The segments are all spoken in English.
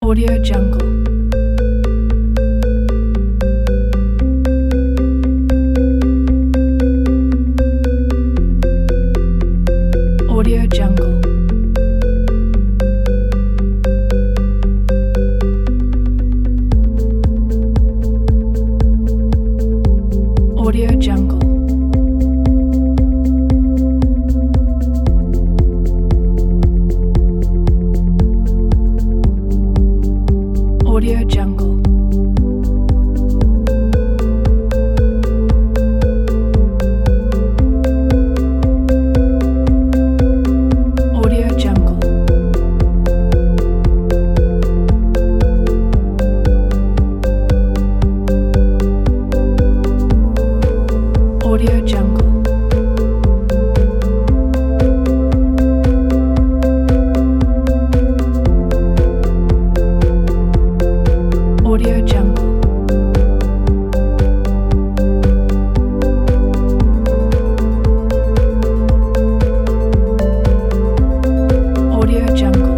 Audio Jungle. Audio Jungle. Audio Jungle. Audio Jungle. Audio Jungle. Audio Jungle. Audio Jungle. Audio Jungle.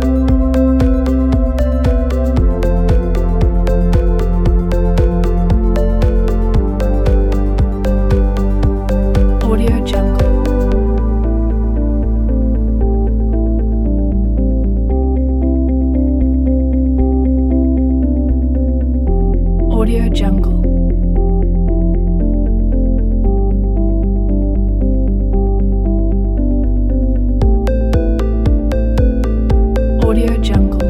Audio Jungle. Audio Jungle. Audio Jungle.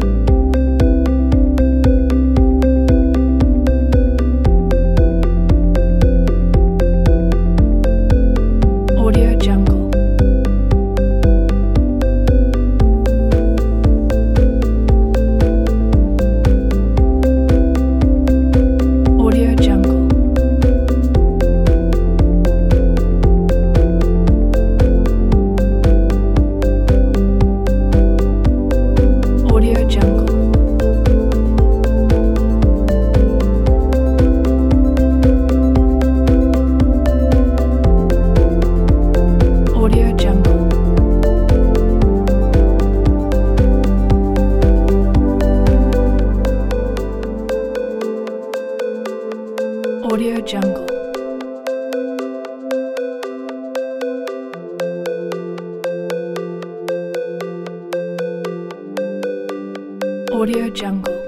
Audio Jungle. Audio Jungle. Audio Jungle. Audio Jungle. Audio Jungle. Audio Jungle.